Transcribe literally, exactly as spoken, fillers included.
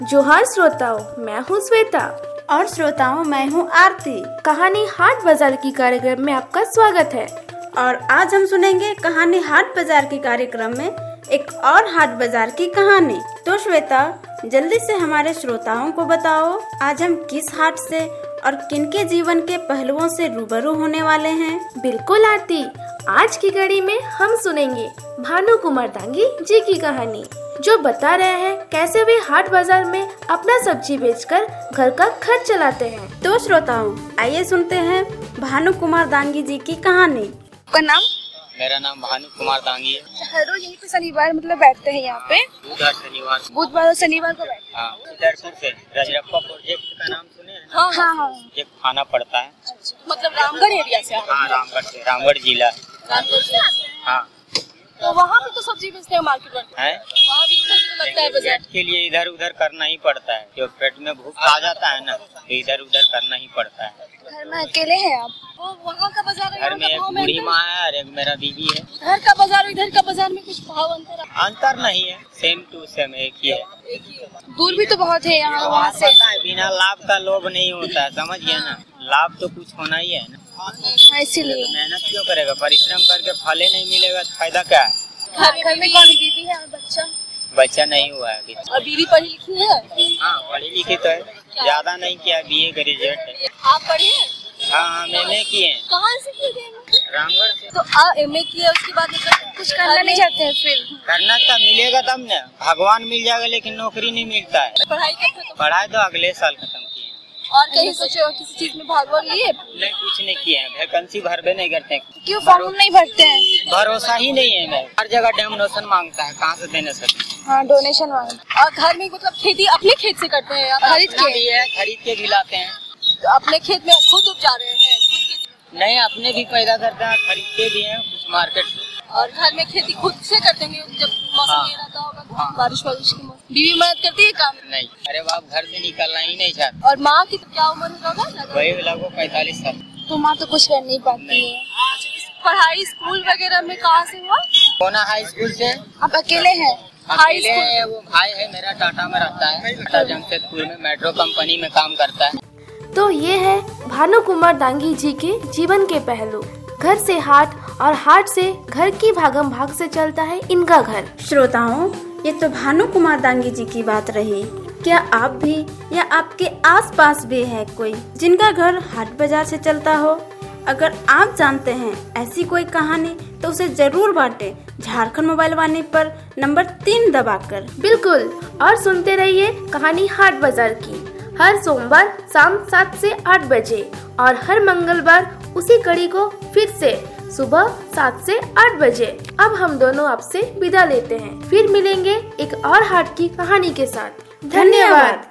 जोहार श्रोताओं, मैं हूँ श्वेता। और श्रोताओं, मैं हूँ आरती। कहानी हाट बाजार की कार्यक्रम में आपका स्वागत है। और आज हम सुनेंगे कहानी हाट बाजार के कार्यक्रम में एक और हाट बाजार की कहानी। तो श्वेता, जल्दी से हमारे श्रोताओं को बताओ, आज हम किस हाट से और किनके जीवन के पहलुओं से रूबरू होने वाले हैं। बिल्कुल आरती, आज की कड़ी में हम सुनेंगे भानु कुमार दांगी जी की कहानी, जो बता रहे हैं कैसे वे हाट बाजार में अपना सब्जी बेचकर घर का खर्च चलाते हैं। तो श्रोताओं, आइए सुनते हैं भानु कुमार दांगी जी की कहानी। आपका नाम? मेरा नाम भानु कुमार दांगी है। हर रोज यहीं पे शनिवार मतलब बैठते हैं यहाँ पे? बुधवार शनिवार बुधवार और शनिवार को बैठते हैं। हाँ, इधरपुर से रजरप्पा प्रोजेक्ट का नाम सुने हैं? हाँ हाँ हाँ। प्रोजेक्ट थाना पड़ता है। अच्छा, मतलब रामगढ़ एरिया से? हाँ, रामगढ़ से, रामगढ़ जिला। रामगढ़ से? हाँ। तो वहाँ पे तो सब्जी बेचते हैं मार्केट में? है? वहाँ भी तो लगता है बाजार। पेट के लिए इधर उधर करना ही पड़ता है, जो पेट में भूख आ जाता है ना, तो इधर उधर करना ही पड़ता है। घर में अकेले हैं आप? वो वहाँ का बाजार घर में एक बूढ़ी माँ है और एक मेरा बीवी है। घर का बाजार और इधर का बाजार में कुछ भाव अंतर है? अंतर नहीं है, सेम टू सेम एक ही है। दूर भी तो बहुत है यहाँ वहाँ से। पता है, बिना लाभ का लोभ नहीं होता है, समझ गए ना। लाभ तो कुछ होना ही है ना, इसीलिए मेहनत क्यों करेगा, परिश्रम करके फले नहीं मिलेगा तो फायदा क्या है। घर घर में कौन बीवी है और बच्चा? बच्चा नहीं हुआ है अभी। और बीवी पढ़ी लिखी है? हाँ, पढ़ी लिखी तो है, ज्यादा नहीं किया, बीए ग्रेजुएट है। आप पढ़े हैं? हाँ, हम एम ए किए हैं। कहाँ से किए? रामगढ़ से। तो आप एम ए किए, उसके बाद मतलब कुछ करना नहीं चाहते हैं फिर? करना तो मिलेगा तब न, भगवान मिल जाएगा, लेकिन नौकरी नहीं मिलता है। पढ़ाई कब खत्म? पढ़ाई तो अगले साल खत्म किए हैं। और कहीं सोचे हो किसी चीज में भाग वाग लिए? नहीं, कुछ नहीं किए हैं, वैकेंसी भरबे नहीं करते हैं। क्यों फॉर्म नहीं भरते हैं? भरोसा ही नहीं है। मैं हर जगह डोनेशन मांगता है, कहाँ से देने सकते। हाँ, डोनेशन मांगते। और घर में मतलब खेती अपने खेत से करते हैं या खरीद अपना के? भी है, खरीद के भी लाते हैं। तो अपने खेत में खुद उपजा रहे हैं? नहीं, अपने भी पैदा करते हैं, खरीदते भी हैं कुछ मार्केट से। और घर में खेती खुद से करते हैं जब मौसम हाँ। ये रहता होगा तो? बारिश बारिश के मौसम। बीवी मदद करती है काम? नहीं, अरे बाप, घर से निकलना ही नहीं चाहता। और माँ की क्या उम्र होगा? वही लगभग पैंतालीस साल। तो माँ तो कुछ कर नहीं पाती है। पढ़ाई स्कूल वगैरह में कहाँ से हुआ? कोना हाई स्कूल से। आप अकेले हैं? हाई अकेले स्कूल? है, वो भाई है मेरा, टाटा में रहता है, टाटा जमशेदपुर में मेट्रो कंपनी में काम करता है। तो ये है भानु कुमार दांगी जी के जीवन के पहलू। घर से हाट और हाट से घर की भागम भाग से चलता है इनका घर। श्रोताओं, ये तो भानु कुमार दांगी जी की बात रही। क्या आप भी या आपके आसपास भी है कोई जिनका घर हाट बाजार से चलता हो? अगर आप जानते हैं ऐसी कोई कहानी तो उसे जरूर बांटें झारखंड मोबाइल वाणी पर नंबर तीन दबाकर। बिल्कुल, और सुनते रहिए कहानी हाट बाजार की हर सोमवार शाम सात से आठ बजे और हर मंगलवार उसी कड़ी को फिर से सुबह सात से आठ बजे। अब हम दोनों आपसे विदा लेते हैं, फिर मिलेंगे एक और हाट की कहानी के साथ। धन्यवाद।